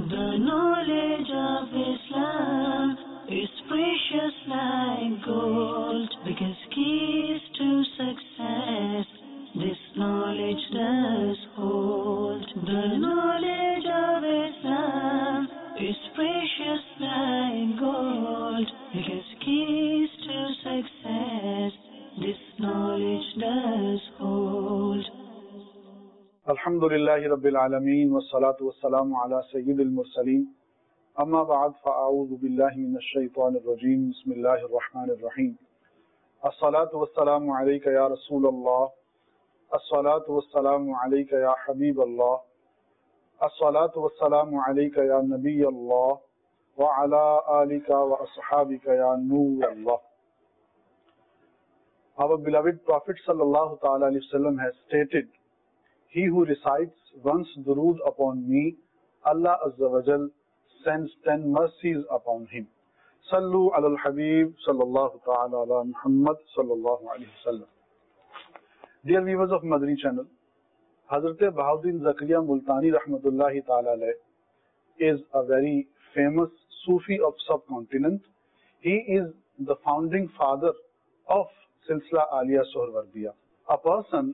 The knowledge of Islam is precious like gold, because keys to success this knowledge does hold. The knowledge of Islam is precious like gold, because keys to success this knowledge does hold. Alhamdulillahi Rabbil Alameen wassalatu wassalamu ala Sayyidil Mursaleen. Amma ba'd fa'a'udhu billahi minash shaitanir rajeem. Bismillahir Rahmanir Rahim. As-salatu wassalamu alayka ya Rasulallah. As-salatu wassalamu alayka ya Habiballah. As-salatu wassalamu alayka ya Nabiyallah. Wa ala alika wa ashabika ya Nurallah. Our beloved Prophet sallallahu ta'ala alayhi wa sallam has stated, "He who recites once durood upon me, Allah Azza wa Jal sends 10 mercies upon him." Sallu ala al-Habib sallallahu ta'ala ala Muhammad sallallahu alayhi wa sallam. Dear viewers of Madri channel, Hazrat Bahauddin Zakaria Multani rahmatullahi ta'ala alayh is a very famous Sufi of subcontinent. He is the founding father of Silsila Aliya Suhrawardiya. A person,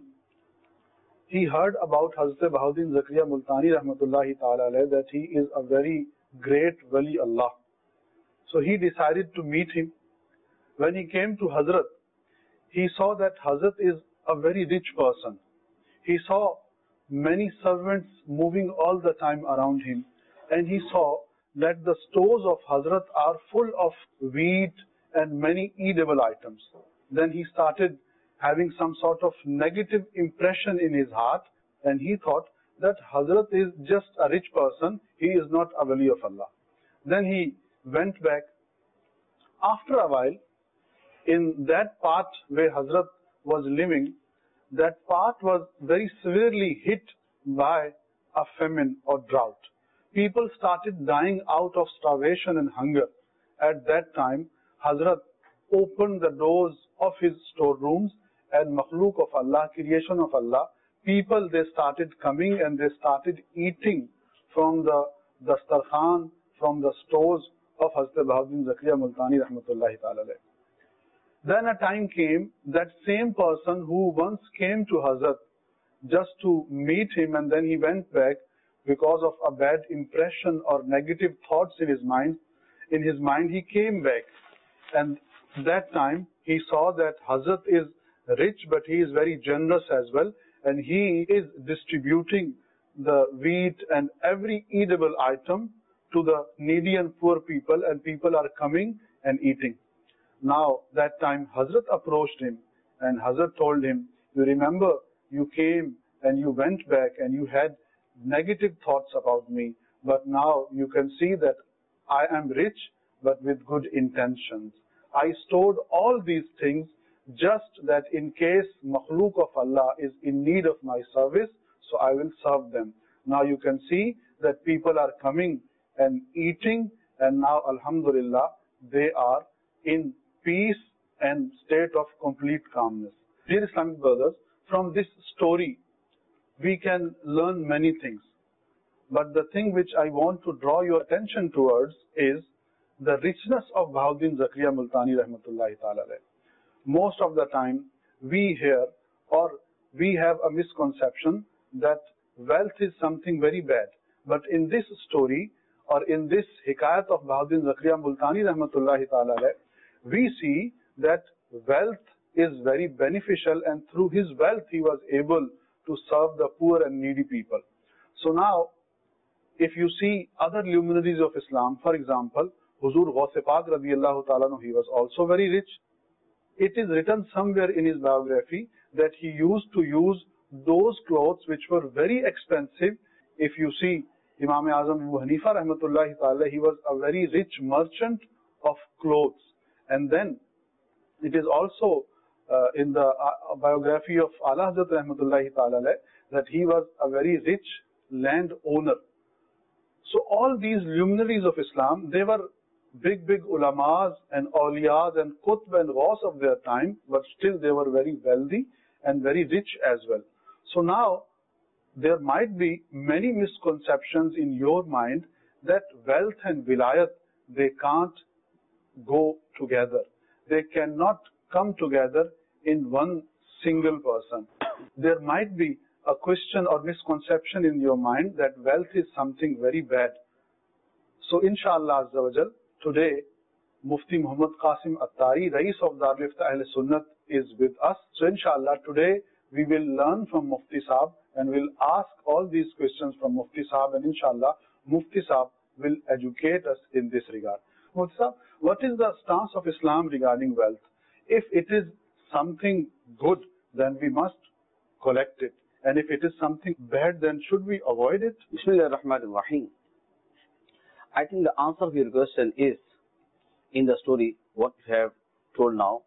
he heard about Hazrat Bahauddin Zakaria Multani rahmatullahi ta'ala alayh that he is a very great Wali Allah. So he decided to meet him. When he came to Hazrat, he saw that Hazrat is a very rich person. He saw many servants moving all the time around him, and he saw that the stores of Hazrat are full of wheat and many edible items. Then he started having some sort of negative impression in his heart, and he thought that Hazrat is just a rich person, he is not a Wali of Allah. Then he went back. After a while, in that part where Hazrat was living, that part was very severely hit by a famine or drought. People started dying out of starvation and hunger. At that time, Hazrat opened the doors of his storerooms, and makhluk of Allah, creation of Allah, people, they started coming and they started eating from the dastarkhan, from the stores of Hazrat Bahauddin Zakaria Multani rahmatullahi ta'ala alayh. Then a time came that same person who once came to Hazrat just to meet him, and then he went back because of a bad impression or negative thoughts in his mind. In his mind he came back, and that time he saw that Hazrat is rich, but he is very generous as well, and he is distributing the wheat and every edible item to the needy and poor people, and people are coming and eating. Now that time Hazrat approached him, and Hazrat told him, "You remember, you came and you went back and you had negative thoughts about me, but now you can see that I am rich but with good intentions. I stored all these things just that in case makhluk of Allah is in need of my service, so I will serve them. Now you can see that people are coming and eating, and now alhamdulillah they are in peace and state of complete calmness." Dear Islamic brothers, from this story we can learn many things, but the thing which I want to draw your attention towards is the richness of Bahauddin Zakaria Multani rahmatullahi ta'ala alayh. Most of the time we hear or we have a misconception that wealth is something very bad. But in this story or in this hikayat of Bahauddin Zakaria Multani rahmatullahi ta'ala alayh, we see that wealth is very beneficial, and through his wealth he was able to serve the poor and needy people. So now, if you see other luminaries of Islam, for example, Huzur Ghaus Pak radiyallahu ta'ala anhu, he was also very rich. It is written somewhere in his biography that he used to use those clothes which were very expensive. If you see Imam Azam Abu Hanifa rahmatullahi ta'ala, he was a very rich merchant of clothes. And then it is also in the biography of Ala Hazrat rahmatullahi ta'ala that he was a very rich land owner. So all these luminaries of Islam, they were big ulamas and awliyas and qutb and ghaus of their time, but still they were very wealthy and very rich as well. So now there might be many misconceptions in your mind that wealth and wilayat, they can't go together. They cannot come together in one single person. There might be a question or misconception in your mind that wealth is something very bad. So inshallah Azza wa Jal, today Mufti Muhammad Qasim Attari, Rais of Darul Ifta Ahl Sunnat, is with us. So inshallah today we will learn from Mufti Sahab and we'll ask all these questions from Mufti Sahab, and inshallah Mufti Sahab will educate us in this regard. Mufti Sahab, what is the stance of Islam regarding wealth? If it is something good, then we must collect it. And if it is something bad, then should we avoid it? Bismillah ar-Rahman ar-Rahim. I think the answer to your question is in the story, what you have told now.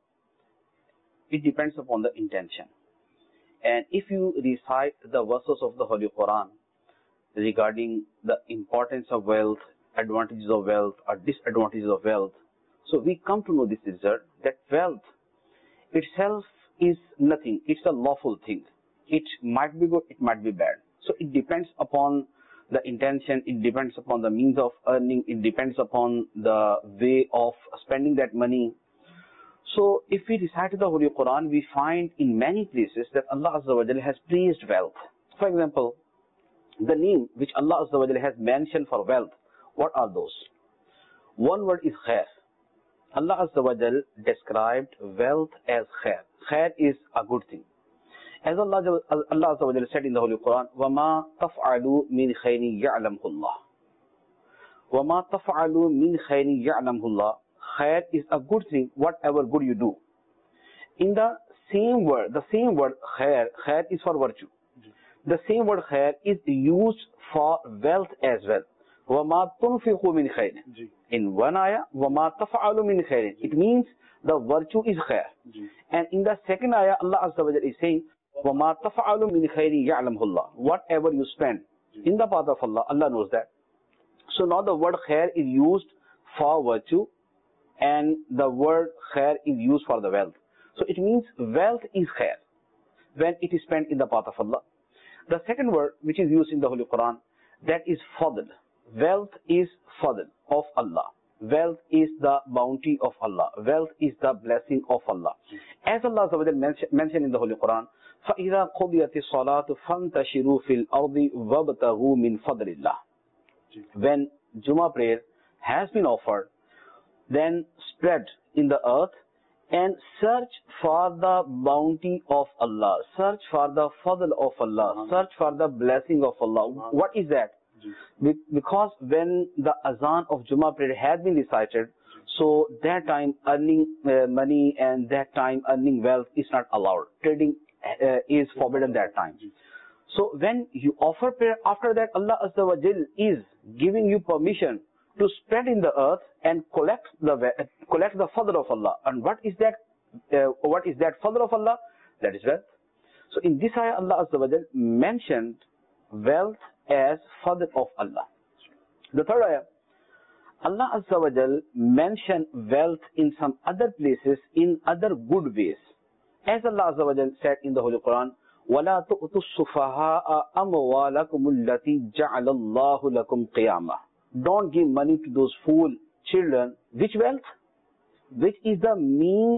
It depends upon the intention. And if you recite the verses of the Holy Quran regarding the importance of wealth, advantages of wealth or disadvantages of wealth, so we come to know this result, that wealth itself is nothing. It's a lawful thing. It might be good, it might be bad. So it depends upon the intention, it depends upon the means of earning, it depends upon the way of spending that money. So if we recite the Holy Quran, we find in many places that Allah Azza wa Jalla has praised wealth. For example, the name which Allah Azza wa Jalla has mentioned for wealth, what are those? One word is khair. Allah Azza wa Jalla described wealth as khair. Khair is a good thing. As Allah Azza wa Jalla said in the Holy Quran, وَمَا تَفْعَلُوا مِنْ خَيْرٍ يَعْلَمْهُ اللَّهُ. وَمَا تَفْعَلُوا مِنْ خَيْرٍ يَعْلَمْهُ اللَّهُ. Khair is a good thing, whatever good you do. In the same word khair, khair is for virtue. The same word khair is used for wealth as well. وَمَا تُنْفِقُوا مِنْ خَيْرٍ. In one ayah, وَمَا تَفْعَلُوا مِنْ خَيْرٍ. It means the virtue is khair. And in the second ayah, Allah Azza wa Jalla is saying, وَمَا تَفْعَلُوا مِنْ خَيْرٍ يَعْلَمْهُ اللَّهُ. Whatever you spend in the path of Allah, Allah knows that. So now the word khair is used for virtue and the word khair is used for the wealth. So it means wealth is khair when it is spent in the path of Allah. The second word which is used in the Holy Quran, that is fadl. Wealth is fadl of Allah. Wealth is the bounty of Allah. Wealth is the blessing of Allah. As Allah mentioned in the Holy Quran, فَإِذَا قُضِيَتِ الصَّلَاةُ فَانْتَشِرُوا فِي الْأَرْضِ وَابْتَغُوا مِنْ فَضْلِ اللَّهِ. When Jummah prayer has been offered, then spread in the earth and search for the bounty of Allah, search for the fadl of Allah, search for the blessing of Allah. What is that? Because when the azan of Jummah prayer has been recited, so that time earning money and that time earning wealth is not allowed. Trading is forbidden that time. So when you offer prayer, after that Allah Azza wa Jal is giving you permission to spread in the earth and collect the fadl of Allah. And what is that fadl of Allah? That is wealth. So in this ayah, Allah Azza wa Jal mentioned wealth as fadl of Allah. The third ayah, Allah Azza wa Jal mentioned wealth in some other places in other good ways. As Allah Azza wa Jal said in the Holy Quran, وَلَا تُؤْتُوا السُّفَهَاءَ أَمْوَالَكُمُ الَّتِي جَعَلَ اللَّهُ لَكُمْ قِيَامًا. Don't give money to those fool children. Which wealth? Which is the means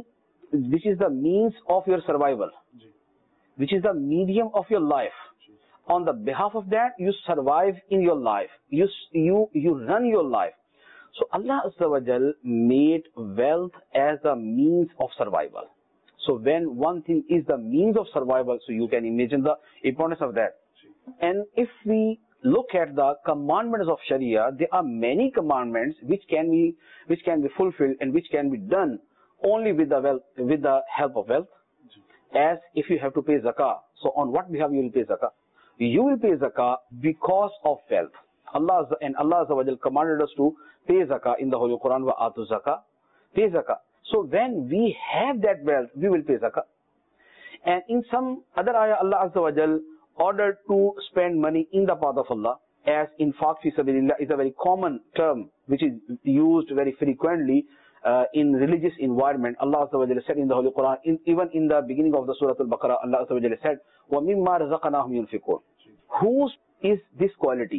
of your survival. Which is the medium of your life. On the behalf of that, you survive in your life. You run your life. So Allah Azza wa Jal made wealth as a means of survival. So when one thing is the means of survival, so you can imagine the importance of that. And if we look at the commandments of Sharia, there are many commandments which can be fulfilled and which can be done only with the help of wealth. As if you have to pay zakah, so on what behalf you will pay zakah? You will pay zakah because of wealth. Allah Azza wa Jal commanded us to pay zakah in the Holy Quran, wa atu zakah, pay zakah. So when we have that wealth, we will pay zakah. And in some other ayah, Allah Azza wa Jal ordered to spend money in the path of Allah, as infaq fi sabilillah is a very common term which is used very frequently in religious environment. Allah Azza wa Jalla said in the Holy Quran, even in the beginning of the Surah Al-Baqarah, Allah Azza wa Jalla said, وَمِمَّا رَزَقْنَاهُمْ يُنْفِقُونَ. Whose is this quality?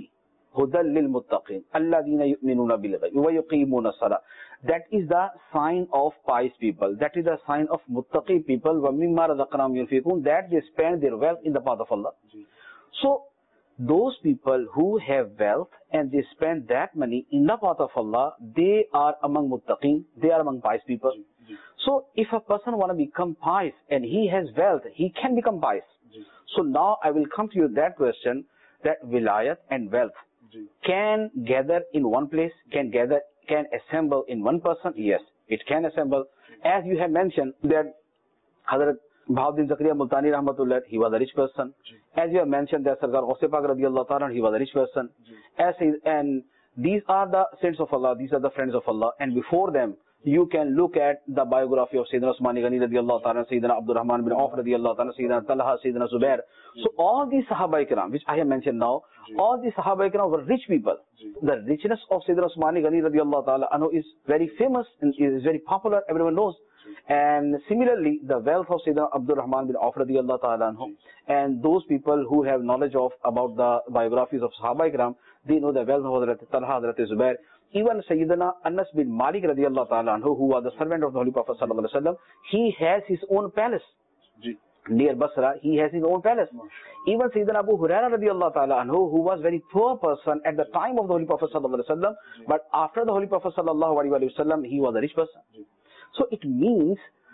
هُدًى لِلْمُتَّقِينَ الَّذِينَ يُؤْمِنُونَ بِالْغَيْبِ وَيُقِيمُونَ الصَّلَاةَ. That is the sign of pious people. That is the sign of muttaqi people. وَمِمَّا رَزَقْنَاهُمْ يُنْفِقُونَ. That they spend their wealth in the path of Allah. So, those people who have wealth and they spend that money in the path of Allah, they are among muttaqin, they are among pious people. So, if a person want to become pious and he has wealth, he can become pious. So now I will come to you that question, that wilayat and wealth can gather in one place, can assemble in one person. Yes, it can assemble. As you have mentioned that Hazrat Bahauddin Zakaria Multani Rahmatullah, he was a rich person. As you have mentioned that Sardar Ghaus Pak Radiyallahu Ta'ala, he was a rich person. And these are the saints of Allah, these are the friends of Allah. And before them, you can look at the biography of Sayyidina Usmani Ghani Radiyallahu Ta'ala, Sayyidina Abdul Rahman bin Auf Radiyallahu Ta'ala, Sayyidina Talha, Sayyidina Zubair. So all these Sahaba Ikram, which I have mentioned now, all these Sahaba Ikram were rich people. The richness of Sayyidina Usmani Ghani Radiyallahu Ta'ala anhu is very famous and is very popular, everyone knows. And similarly, the wealth of Sayyidina Abdul Rahman bin Auf Radiyallahu Ta'ala anhu, and those people who have knowledge about the biographies of Sahaba Ikram, they know the wealth of Hazrat Talha, Hazrat Zubair. Even Sayyidina Anas bin Malik Radiyallahu Ta'ala anhu, who was the servant of the Holy Prophet Sallallahu Alaihi Wasallam, he has his own palace. Near Basra, he has his own palace. Even Sayyidina Abu Hurairah Radiyallahu Ta'ala anhu, who was very poor person at the time of the Holy Prophet Sallallahu Alaihi Wasallam, but after the Holy Prophet Sallallahu Alaihi Wasallam, he was a rich person. So it means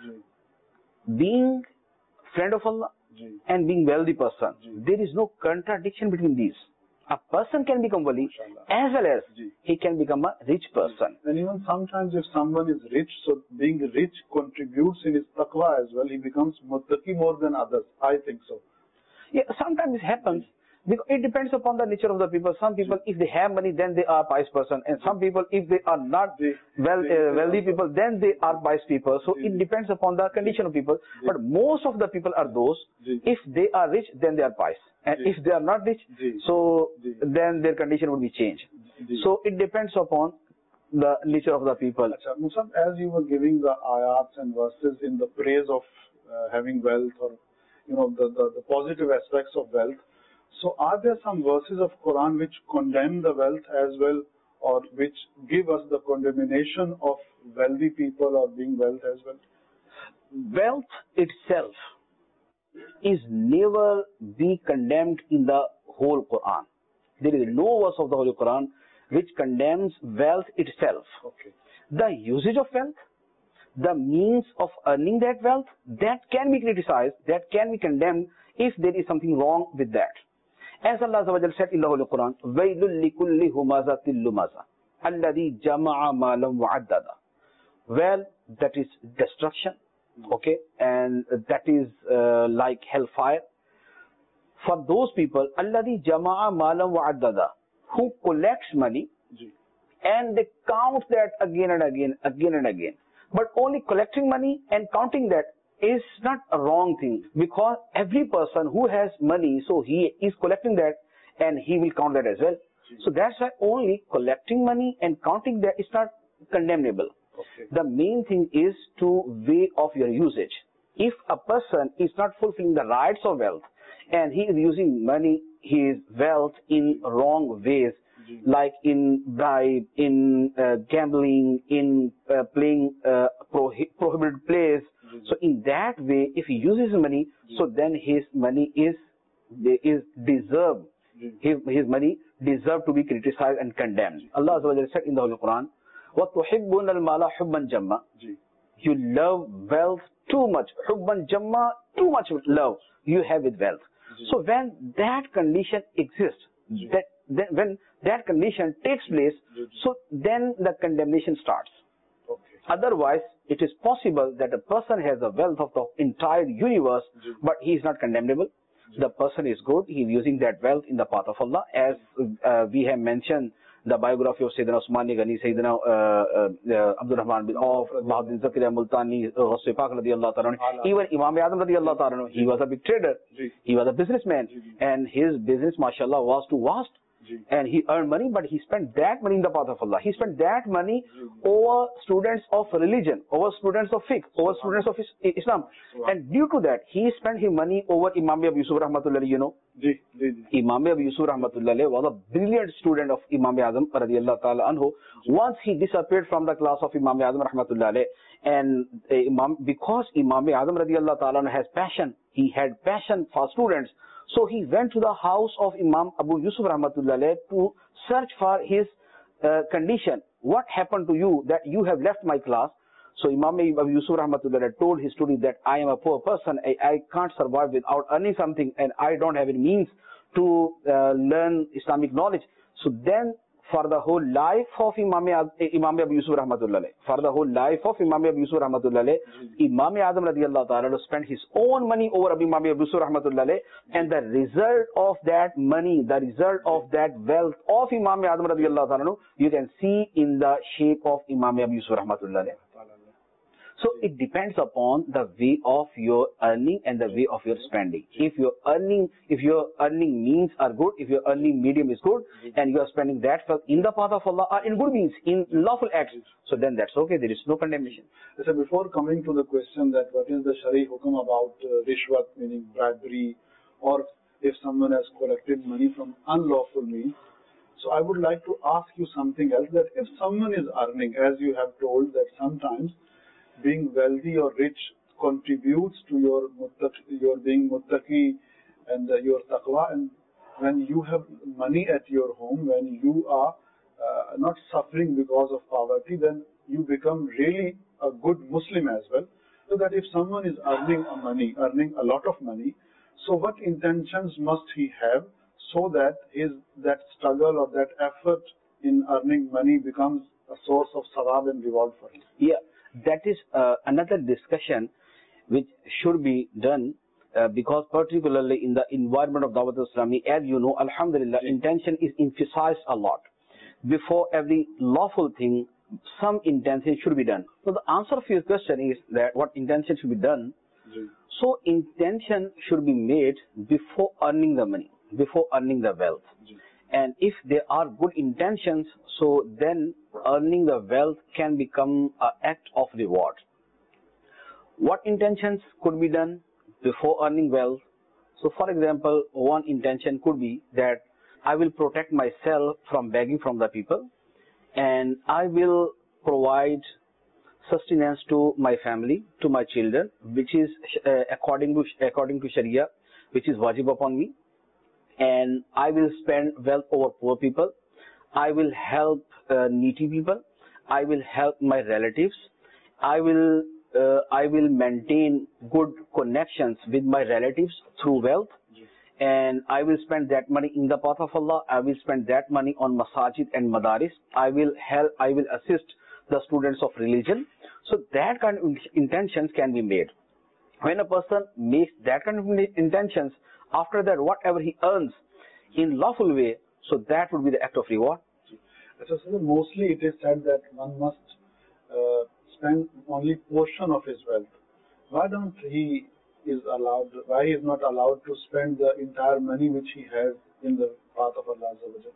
being friend of Allah and being wealthy person. There is no contradiction between these. A person can become wali as well as he can become a rich person. And even sometimes if someone is rich, so being rich contributes in his taqwa as well. He becomes muttaqi more than others. I think so. Yeah, sometimes it happens. Because it depends upon the nature of the people. Some people, if they have money, then they are pious person. And some people, if they are not wealthy people, then they are pious people. So it depends upon the condition of people. But most of the people are those, if they are rich, then they are pious. And if they are not rich, so then their condition would be changed. So it depends upon the nature of the people. Musab, as you were giving the ayats and verses in the praise of having wealth, or the positive aspects of wealth, so are there some verses of Quran which condemn the wealth as well, or which give us the condemnation of wealthy people or being wealth as well? Wealth itself is never be condemned in the whole Quran. There is no verse of the Holy Quran which condemns wealth itself. Okay. The usage of wealth, the means of earning that wealth, that can be criticized, that can be condemned if there is something wrong with that. As Allah Azza wa Jalla said in the Holy Quran, وَيْلٌ لِكُلِّ هُمَازَةٍ لُمَازَةٍ الَّذِي جَمَعَ مَالًا وَعَدَّدَ. Well, that is destruction, okay, and that is like hellfire. For those people, الَّذِي جَمَعَ مَالًا وَعَدَّدَ, who collects money and they count that again and again. But only collecting money and counting that is not a wrong thing, because every person who has money, so he is collecting that and he will count that as well. So that's why only collecting money and counting that is not condemnable. Okay. The main thing is to weigh off your usage. If a person is not fulfilling the rights of wealth and he is using money, his wealth in wrong ways, like in bribe, in gambling, in playing prohibited plays. So in that way, if he uses money, so then his money is deserved. His money deserved to be criticized and condemned. Allah Azza wa Jalla said in the Holy Quran, وَتُحِبُّونَ الْمَالَ حُبًّا جَمًّا. You love wealth too much. حُبًّا جَمًّا, too much love you have with wealth. So when that condition exists, when that condition takes place, so then the condemnation starts. Okay. Otherwise, it is possible that a person has the wealth of the entire universe, but he is not condemnable. The person is good. He is using that wealth in the path of Allah. As we have mentioned, the biography of Sayyidina Usmani Ghani, Sayyidina Abdul Rahman bin Auf, Bahauddin Zakaria Multani, Ghaus Pak Radiyallahu Ta'ala, even Imam Azam Radiyallahu Ta'ala, he was a big trader. He was a businessman. And his business, mashallah, was to vast. and he earned money, but he spent that money in the path of Allah. He spent that money over students of religion, over students of fiqh, over students of Islam. And due to that, he spent his money over Imam Abu Yusuf Rahmatullah, you know. Imam Abu Yusuf Rahmatullah was a brilliant student of Imam Azam radiyallahu ta'ala anhu. Once he disappeared from the class of Imam Azam Rahmatullah, and because Imam Azam radiyallahu ta'ala anhu has passion, he had passion for students. So he went to the house of Imam Abu Yusuf Rahmatullah to search for his condition. What happened to you that you have left my class? So Imam Abu Yusuf Rahmatullah told his student that I am a poor person, I can't survive without earning something, and I don't have any means to learn Islamic knowledge. So then for the whole life of Imam Abu Yusuf Rahmatullah, Imam Azam radiyallahu ta'ala spent his own money over Imam Abu Yusuf Rahmatullah, and the result of that money, the result of that wealth of Imam Azam radiyallahu ta'ala, you can see in the shape of Imam Abu Yusuf Rahmatullah. So it depends upon the way of your earning and the way of your spending. If your earning means are good, if your earning medium is good, and you are spending that in the path of Allah or in good means, in lawful acts, so then that's okay. There is no condemnation. So before coming to the question that what is the Shari hukum about rishwat, meaning bribery, or if someone has collected money from unlawful means, so I would like to ask you something else, that if someone is earning, as you have told, that sometimes being wealthy or rich contributes to your being muttaqi and your taqwa, and when you have money at your home, when you are not suffering because of poverty, then you become really a good Muslim as well. So that if someone is earning a lot of money, so what intentions must he have so that that struggle or that effort in earning money becomes a source of sawab and reward for him? Yeah. That is another discussion which should be done because particularly in the environment of Dawat Islami, as you know, alhamdulillah, intention is emphasized a lot. Before every lawful thing, some intention should be done. So the answer to your question is that what intention should be done. So intention should be made before earning the money, before earning the wealth. And if there are good intentions, so then earning the wealth can become an act of reward. What intentions could be done before earning wealth? So for example, one intention could be that I will protect myself from begging from the people, and I will provide sustenance to my family, to my children, which is according to Sharia, which is wajib upon me. And I will spend wealth over poor people. I will help needy people. I will help my relatives. I will maintain good connections with my relatives through wealth. And I will spend that money in the path of Allah. I will spend that money on masajid and madaris. I will assist the students of religion. So that kind of intentions can be made. When a person makes that kind of intentions, after that, whatever he earns in lawful way, so that would be the act of reward. So mostly it is said that one must spend only portion of his wealth. Why he is not allowed to spend the entire money which he has in the path of Allah Azza wa Jalla?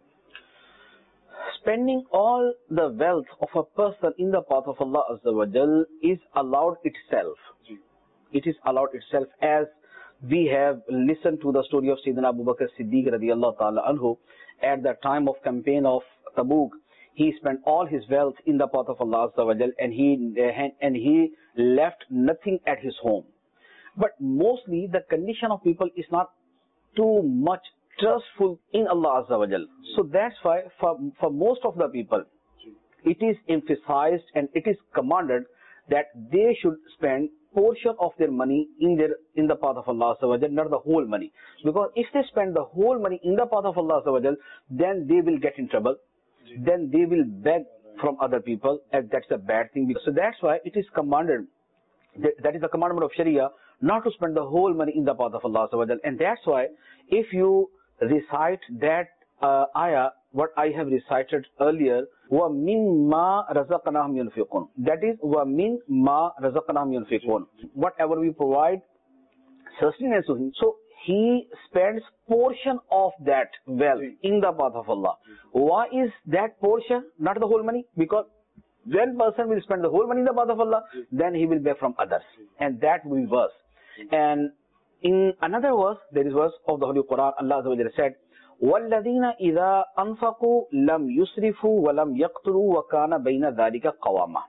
Spending all the wealth of a person in the path of Allah Azza wa Jalla is allowed itself. It is allowed itself, as we have listened to the story of Sayyidina Abu Bakr Siddiq radiyallahu ta'ala anhu. At the time of campaign of Tabuk, he spent all his wealth in the path of Allah Azza wa Jal, and he left nothing at his home. But mostly the condition of people is not too much trustful in Allah Azza wa Jal. So that's why for most of the people, it is emphasized and it is commanded that they should spend portion of their money in the path of Allah Azza wa Jal, not the whole money. Because if they spend the whole money in the path of Allah Azza wa Jal, then they will get in trouble. Then they will beg from other people, and that's a bad thing. So that's why it is commanded, that is the commandment of Sharia, not to spend the whole money in the path of Allah Azza wa Jal. And that's why if you recite that ayah, what I have recited earlier, وَمِمَّا رَزَقْنَاهُمْ يُنْفِقُونَ. That is, وَمِمَّا رَزَقْنَاهُمْ يُنْفِقُونَ. Whatever we provide sustenance to him. So he spends portion of that wealth in the path of Allah. Why is that portion, not the whole money? Because when person will spend the whole money in the path of Allah, then he will beg from others, and that will be worse. And in another verse, there is verse of the Holy Quran, Allah Azza wa Jalla said, وَالَّذِينَ إِذَا أَنفَقُوا لَمْ يُسْرِفُوا وَلَمْ يَقْتُرُوا وَكَانَ بَيْنَ ذَلِكَ قَوَامًا.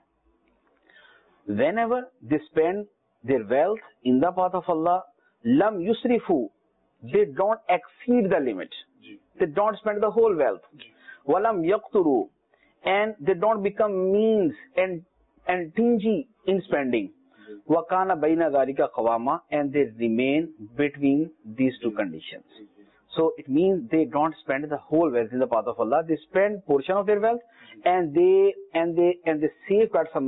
Whenever they spend their wealth in the path of Allah, lam yusrifu, they don't exceed the limit. They don't spend the whole wealth. Walam yaqturu, and they don't become means and stingy in spending. Wakana baina dhalika qawama, and they remain between these two conditions. So it means they don't spend the whole wealth in the path of Allah. They spend portion of their wealth, and they save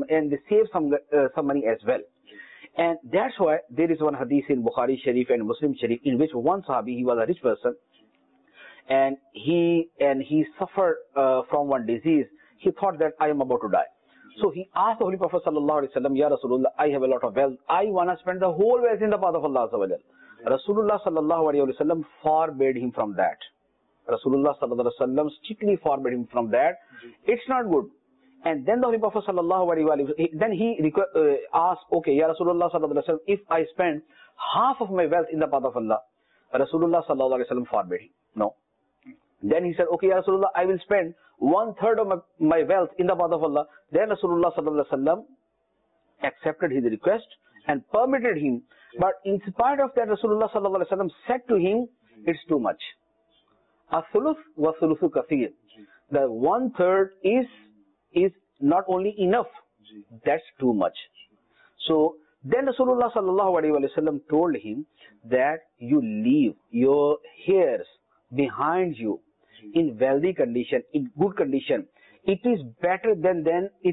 some money as well. And that's why there is one hadith in Bukhari Sharif and Muslim Sharif in which one Sahabi, he was a rich person, and he suffered from one disease. He thought that I am about to die. So he asked the Holy Prophet sallallahu alaihi wasallam, Ya Rasulullah, I have a lot of wealth. I want to spend the whole wealth in the path of Allah Azza wa Jalla. Rasulullah sallallahu alaihi wasallam forbade him from that. Rasulullah sallallahu alaihi wasallam strictly forbade him from that. It's not good. And then the Holy Prophet sallallahu alaihi wasallam, then he asked, okay, Ya Rasulullah sallallahu alaihi wasallam, if I spend half of my wealth in the path of Allah, Rasulullah sallallahu alaihi wasallam forbade him. No. Then he said, okay, Ya Rasulullah, I will spend 1/3 of my wealth in the path of Allah. Then Rasulullah sallallahu alaihi wasallam accepted his request and permitted him. But in spite of that, Rasulullah sallallahu alaihi wasallam said to him, it's too much. As-sulus wa sulusu kathir. The 1/3 is not only enough. That's too much. So then Rasulullah sallallahu alaihi wasallam told him that you leave your heirs behind you in wealthy condition, in good condition. It is better than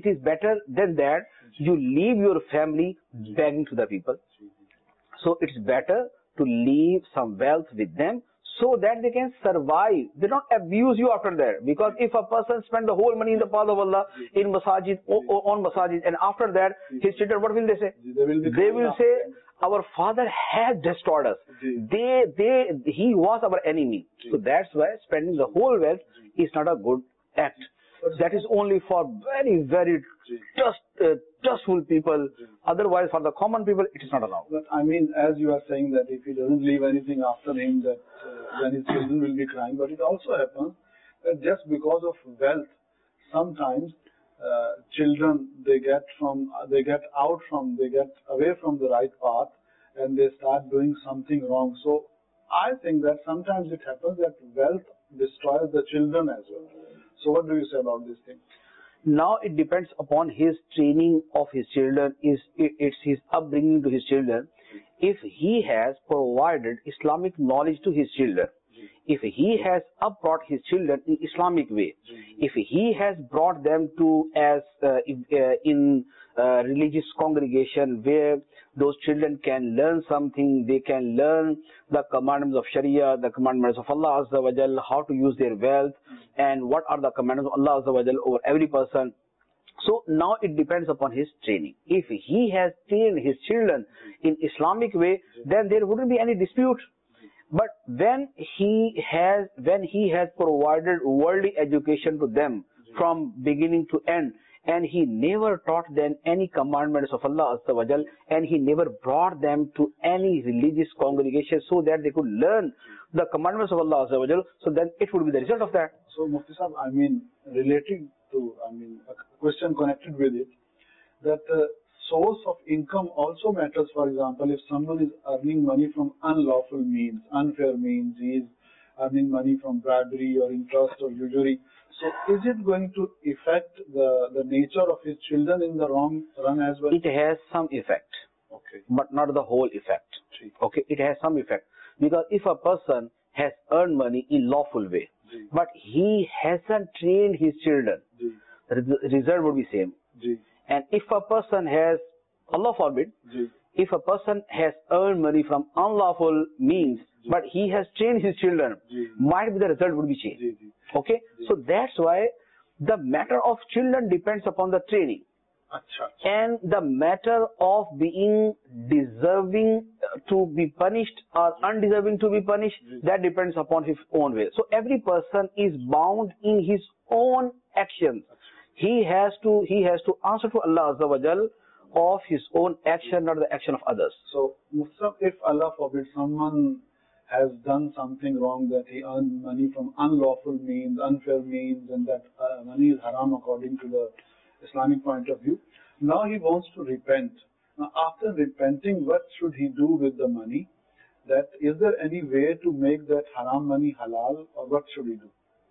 that you leave your family begging to the people. So it's better to leave some wealth with them so that they can survive. They don't abuse you after that. Because if a person spends the whole money in the path of Allah, in masajid, on masajid, and after that, his children, what will they say? They will say, our father has destroyed us. He was our enemy. So that's why spending the whole wealth is not a good act. That is only for very, very trustful people. Otherwise, for the common people, it is not allowed. But I mean, as you are saying that if he doesn't leave anything after him, that then his children will be crying. But it also happens that just because of wealth, sometimes children they get away from the right path and they start doing something wrong. So I think that sometimes it happens that wealth destroys the children as well. So what do you say about this thing? Now it depends upon his training of his children. It's his upbringing to his children. If he has provided Islamic knowledge to his children, if he has brought his children in Islamic way, if he has brought them to in religious congregation where those children can learn something, they can learn the commandments of Sharia, the commandments of Allah Azza wa Jal, how to use their wealth, and what are the commandments of Allah Azza wa Jal over every person. So now it depends upon his training. If he has trained his children in Islamic way, then there wouldn't be any dispute. But when he has provided worldly education to them from beginning to end, and he never taught them any commandments of Allah Azza wa Jal, and he never brought them to any religious congregation so that they could learn the commandments of Allah Azza wa Jal, so then it would be the result of that. So Mufti Sahib, relating to, a question connected with it, that source of income also matters. For example, if someone is earning money from unlawful means, unfair means, he is earning money from bribery or interest or usury, so is it going to affect the nature of his children in the wrong run as well? It has some effect, okay, but not the whole effect. Okay, it has some effect. Because if a person has earned money in lawful way, but he hasn't trained his children, the result would be same. And if a person has, Allah forbid, if a person has earned money from unlawful means, but he has trained his children, might be the result would be changed. Okay, so that's why the matter of children depends upon the training. And the matter of being deserving to be punished or undeserving to be punished, that depends upon his own way. So every person is bound in his own actions. He has to answer to Allah Azza wa Jal of his own action, not the action of others. So, Mufti, if Allah forbid someone has done something wrong, that he earned money from unlawful means, unfair means, and that money is haram according to the Islamic point of view, now he wants to repent. Now, after repenting, what should he do with the money? That is there any way to make that haram money halal, or what should he do?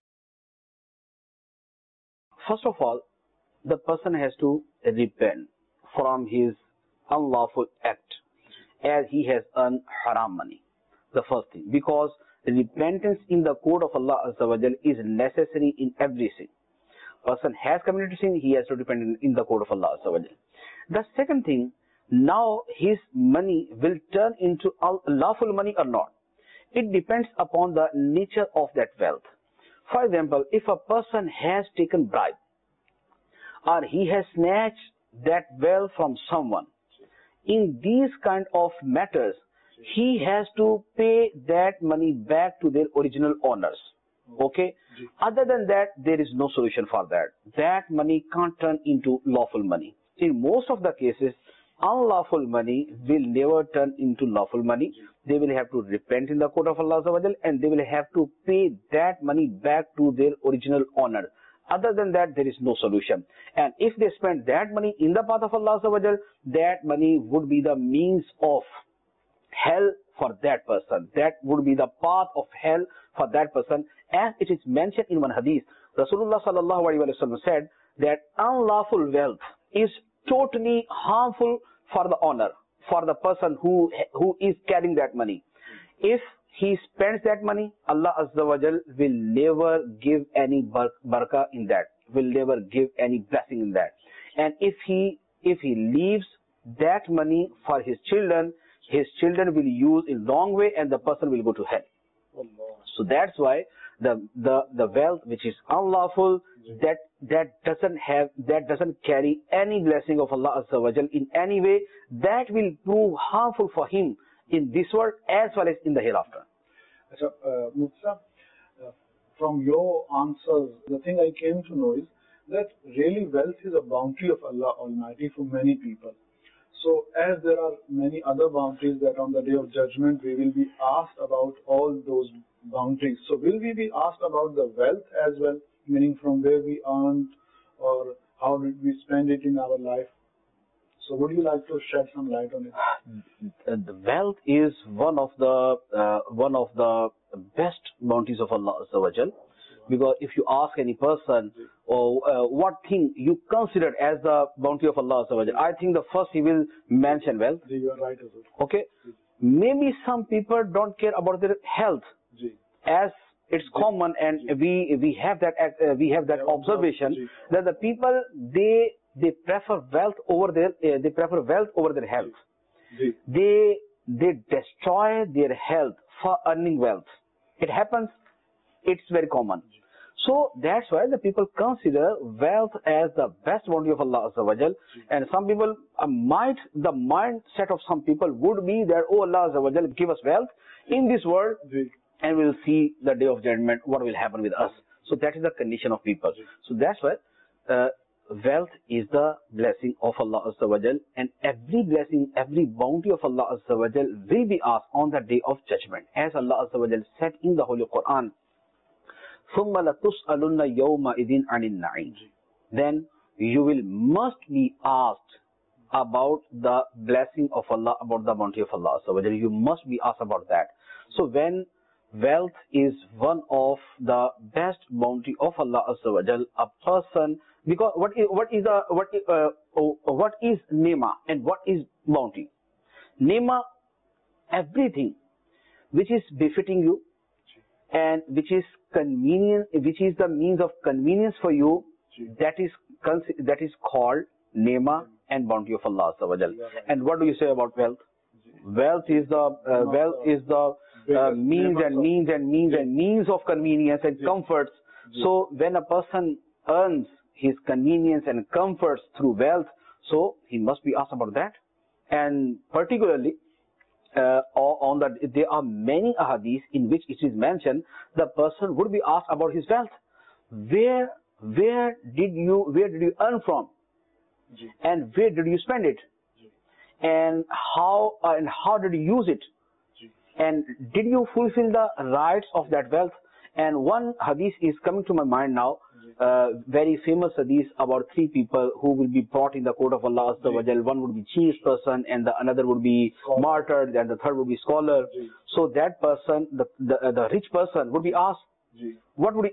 First of all, the person has to repent from his unlawful act as he has earned haram money. The first thing, because repentance in the court of Allah Azza wa Jal is necessary in every sin. Person has committed sin, he has to repent in the court of Allah Azza wa Jal. The second thing, now his money will turn into lawful money or not. It depends upon the nature of that wealth. For example, if a person has taken bribe or he has snatched that wealth from someone, in these kind of matters, he has to pay that money back to their original owners. Okay? Other than that, there is no solution for that. That money can't turn into lawful money. In most of the cases, unlawful money will never turn into lawful money. They will have to repent in the court of Allah Azza wa Jal, and they will have to pay that money back to their original owner. Other than that, there is no solution. And if they spend that money in the path of Allah Azza wa Jal, that money would be the means of hell for that person. That would be the path of hell for that person. As it is mentioned in one hadith, Rasulullah sallallahu alaihi wasallam said that unlawful wealth is totally harmful for the owner, for the person who is carrying that money. If he spends that money, Allah Azza wa Jal will never give any barakah in that, will never give any blessing in that. And if he leaves that money for his children will use in wrong way, and the person will go to hell. So that's why the wealth which is unlawful, that doesn't carry any blessing of Allah Azza wa Jal in any way, that will prove harmful for him in this world as well as in the hereafter. So, Mufti, from your answers, the thing I came to know is that really wealth is a bounty of Allah Almighty for many people. So, as there are many other bounties that on the Day of Judgment we will be asked about all those bounties. So, will we be asked about the wealth as well, meaning from where we earned or how did we spend it in our life? So, would you like to shed some light on it? The wealth is one of the best bounties of Allah Azza wa Jal. Because if you ask any person, what thing you consider as the bounty of Allah Azza wa Jal, I think the first he will mention wealth. You are right. Okay. Maybe some people don't care about their health, as it's common, and we have that observation that the people they prefer wealth over their health. They destroy their health for earning wealth. It happens. It's very common. So that's why the people consider wealth as the best bounty of Allah Azza wa Jal. And some people the mindset of some people would be that, oh Allah Azza wa Jal, give us wealth in this world, and we'll see the Day of Judgment what will happen with us. So that is the condition of people. So that's why wealth is the blessing of Allah Azza wa Jal, and every blessing, every bounty of Allah Azza wa Jal will be asked on the Day of Judgment. As Allah Azza wa Jal said in the Holy Quran, ثُمَّ لَتُسْأَلُنَّ يَوْمَئِذٍ عَنِ النَّعِيمِ. Then you must be asked about the blessing of Allah, about the bounty of Allah Azza wa Jal. You must be asked about that. So when wealth is one of the best bounty of Allah Azza wa Jal, a person, because what is nema and what is bounty? Nema, everything which is befitting you and which is convenient, which is the means of convenience for you, that is called nema and bounty of Allah Azza wa Jal. And what do you say about wealth? Wealth is the means of convenience and comforts. So when a person earns his convenience and comforts through wealth, so he must be asked about that. And particularly on that, there are many ahadith in which it is mentioned the person would be asked about his wealth. Where did you earn from, and where did you spend it, and how did you use it, and did you fulfill the rights of that wealth? And one hadith is coming to my mind now, very famous hadith about three people who will be brought in the court of Allah Azza wa Jal. One would be chief person, and the another would be martyred, and the third would be scholar. So that person, the rich person, would be asked, what will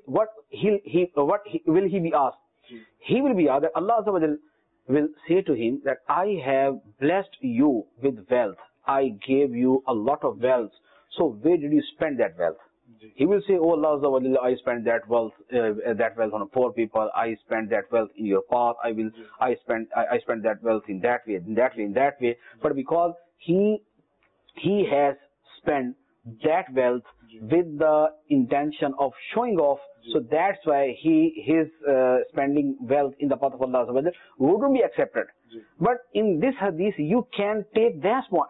he be asked? He will be asked that Allah Azza wa Jal will say to him that I have blessed you with wealth. I gave you a lot of wealth. So where did you spend that wealth? He will say, oh Allah Azza wa Jalla, I spent that wealth on poor people. I spent that wealth in your path. I spent that wealth in that way. But because he has spent that wealth with the intention of showing off, so that's why his spending wealth in the path of Allah Azza wa Jalla wouldn't be accepted. But in this hadith, you can take that point,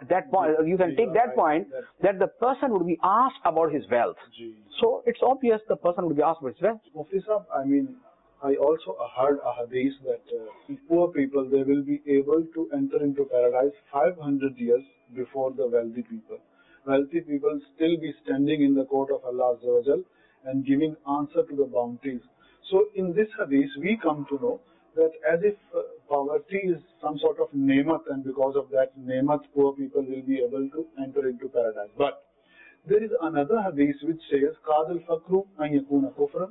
that the person would be asked about his wealth. So it's obvious the person would be asked about his wealth. Mufti Sahab, I mean, I also heard a hadith that poor people, they will be able to enter into paradise 500 years before the wealthy people. Wealthy people still be standing in the court of Allah Azza wa Jal and giving answer to the bounties. So in this hadith, we come to know that as if poverty is some sort of nemat, and because of that nemat, poor people will be able to enter into paradise. But there is another hadith which says, "Qad al-fakru an yakuna kufran,"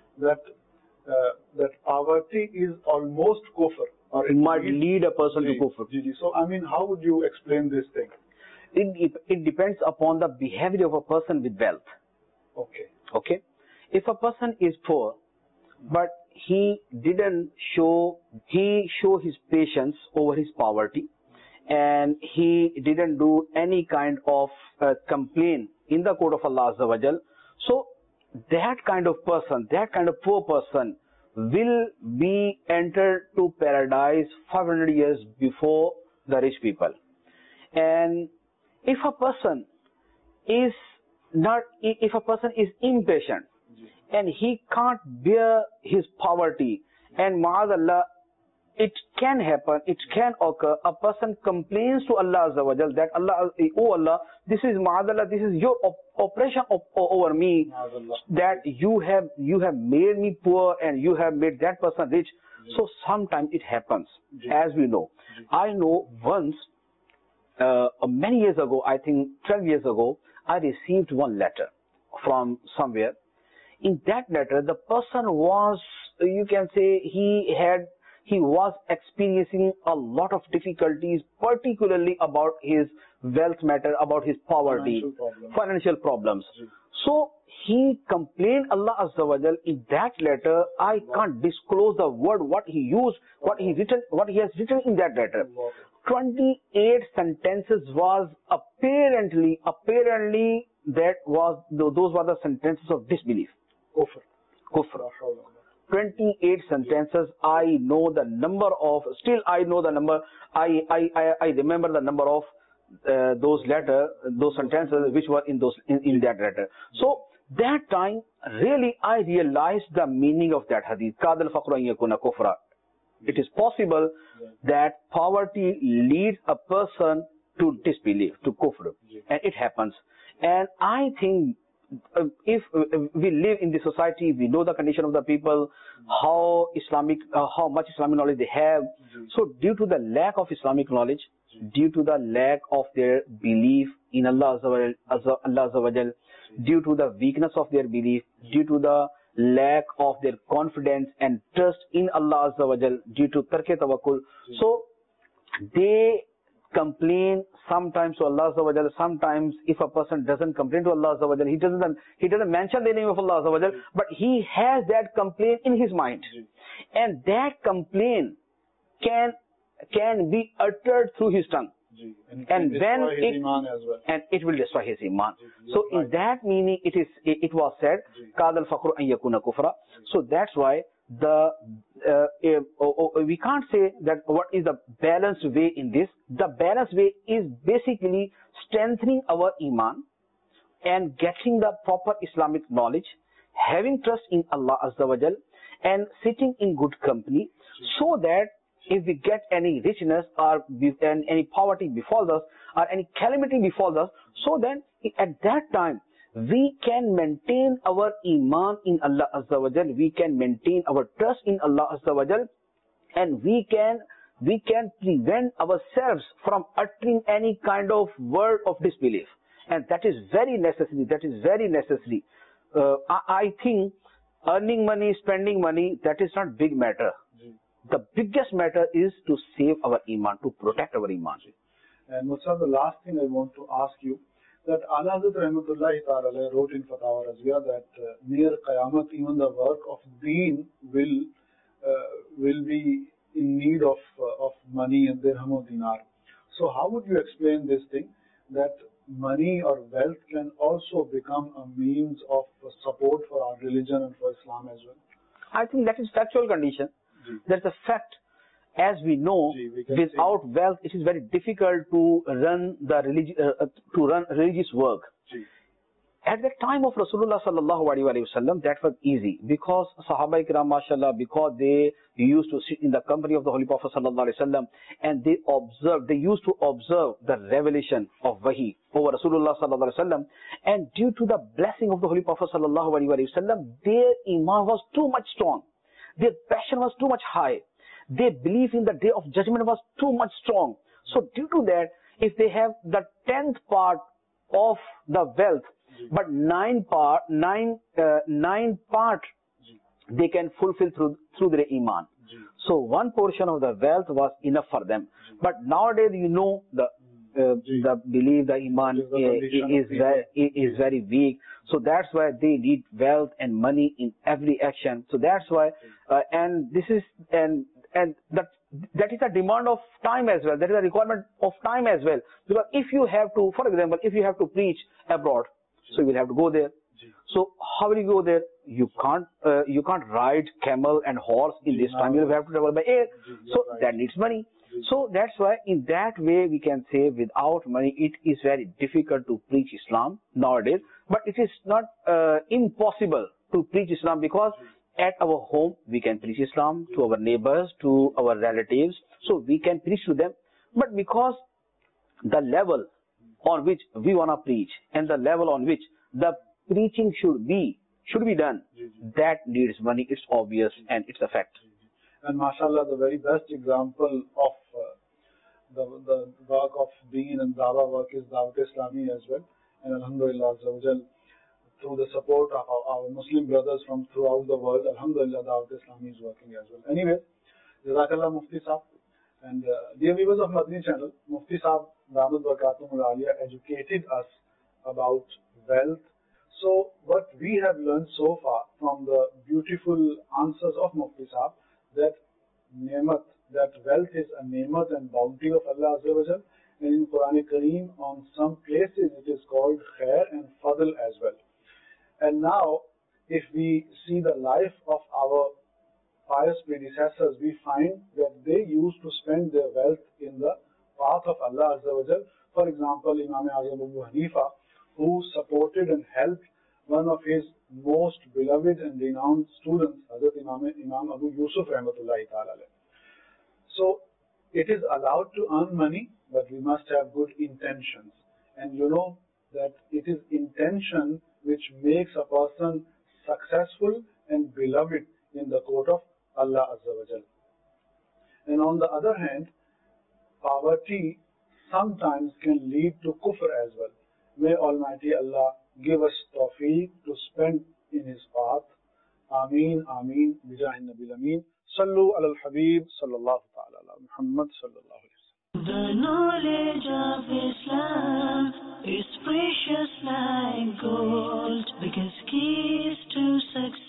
that poverty is almost kufr, or it might lead a person to kufr. So I mean, how would you explain this thing? It depends upon the behavior of a person with wealth. Okay. If a person is poor, but he showed his patience over his poverty, and he didn't do any kind of complaint in the court of Allah Azza wa Jal, so that kind of person, that kind of poor person will be entered to paradise 500 years before the rich people. And if a person is impatient, and he can't bear his poverty, and ma'azallah, it can happen, it can occur, a person complains to Allah Azza wa Jal that Allah, oh Allah, this is ma'azallah, this is your oppression over me, that you have made me poor and you have made that person rich. So sometimes it happens, as we know. I know once, many years ago, I think 12 years ago, I received one letter from somewhere. In that letter, the person was, you can say, he was experiencing a lot of difficulties, particularly about his wealth matter, about his poverty, financial problems. So he complained Allah Azza wa Jal in that letter. I can't disclose the word, what he used, what he has written in that letter. 28 sentences was apparently those were the sentences of disbelief. Kufr. 28 sentences. I know the number of, still I know the number, I remember the number of those sentences which were in that letter. So that time, really I realized the meaning of that hadith. Qad al-fakru an yakuna kufra. It is possible that poverty leads a person to disbelief, to kufr. And it happens. And I think if we live in the society, we know the condition of the people, how much Islamic knowledge they have. So due to the lack of Islamic knowledge, due to the lack of their belief in Allah Azza wa Jal, due to the weakness of their belief, due to the lack of their confidence and trust in Allah Azza wa Jal, due to tarke tawakkul, so they complain sometimes to Allah Azza wa Jal. Sometimes if a person doesn't complain to Allah Azza wa Jal, he doesn't mention the name of Allah Azza wa Jal, but he has that complaint in his mind, and that complaint can be uttered through his tongue, and then it will destroy his iman. So in that meaning, it was said, "Qad al-fakru an yakuna kufra." So that's why we can't say that what is the balanced way in this. The balanced way is basically strengthening our iman and getting the proper Islamic knowledge, having trust in Allah Azza wa Jal, and sitting in good company, so that if we get any richness or any poverty befalls us or any calamity befalls us, so then at that time we can maintain our iman in Allah Azza wa Jal, we can maintain our trust in Allah Azza wa Jal, and we can prevent ourselves from uttering any kind of word of disbelief. And that is very necessary. That is very necessary. I think earning money, spending money, that is not big matter. The biggest matter is to save our iman, to protect our iman. And Musa, the last thing I want to ask you, that Ala Hazrat Rahmatullahi Ta'ala wrote in Fatawa Razia that near Qayamat, even the work of deen will be in need of money and dirham or dinar. So how would you explain this thing, that money or wealth can also become a means of support for our religion and for Islam as well? I think that is factual condition. That's a fact. As we know, without wealth, it is very difficult to run the religious work. At the time of Rasulullah sallallahu alaihi wasallam, that was easy, because Sahaba Ikram, mashallah, because they used to sit in the company of the Holy Prophet sallallahu alaihi wasallam, and they used to observe the revelation of Wahi over Rasulullah sallallahu alaihi wasallam, and due to the blessing of the Holy Prophet sallallahu alaihi wasallam, their iman was too much strong, their passion was too much high, their belief in the Day of Judgment was too much strong. So due to that, if they have the 10th part of the wealth, but 9 part they can fulfill through their iman. So one portion of the wealth was enough for them. But nowadays, you know, the belief, the iman is very weak. So that's why they need wealth and money in every action. So that's why, and that is a demand of time as well. That is a requirement of time as well. Because if you have to, for example, if you have to preach abroad, so you will have to go there. So how will you go there? You can't ride camel and horse in this time. You will have to travel by air. So that needs money. So that's why in that way we can say without money it is very difficult to preach Islam nowadays. But it is not impossible to preach Islam, because at our home we can preach Islam to our neighbors, to our relatives. So we can preach to them. But because the level on which we want to preach and the level on which the preaching should be done, that needs money. It's obvious and it's a fact. And mashallah, the very best example of the work of deen and dawah work is Dawat Islami as well. And alhamdulillah, through the support of our Muslim brothers from throughout the world, alhamdulillah, Dawat Islami is working as well. Anyway, Jazakallah Mufti Saab. And dear viewers of Madani channel, Mufti Saab Damat Barakatuhum Al-Aliyah educated us about wealth. So what we have learned so far from the beautiful answers of Mufti Saab, that ni'mat, that wealth is a ni'mat and bounty of Allah Azza wa Jal. And in Quran Kareem, on some places it is called khair and fadl as well. And now, if we see the life of our pious predecessors, we find that they used to spend their wealth in the path of Allah Azza wa Jal. For example, Imam Azam Abu Hanifa, who supported and helped one of his most beloved and renowned students, Hazrat Imam Abu Yusuf Rahmatullahi Ta'ala. So, it is allowed to earn money, but we must have good intentions. And you know that it is intention which makes a person successful and beloved in the court of Allah Azza wa Jal. And on the other hand, poverty sometimes can lead to kufr as well. May Almighty Allah give us tawfiq to spend in His path. Ameen, Ameen, Bijahin Nabil Ameen. Sallu ala al-Habib, sallallahu ta'ala ala Muhammad, sallallahu alayhi wa sallam. The knowledge of Islam is precious like gold, because keys to success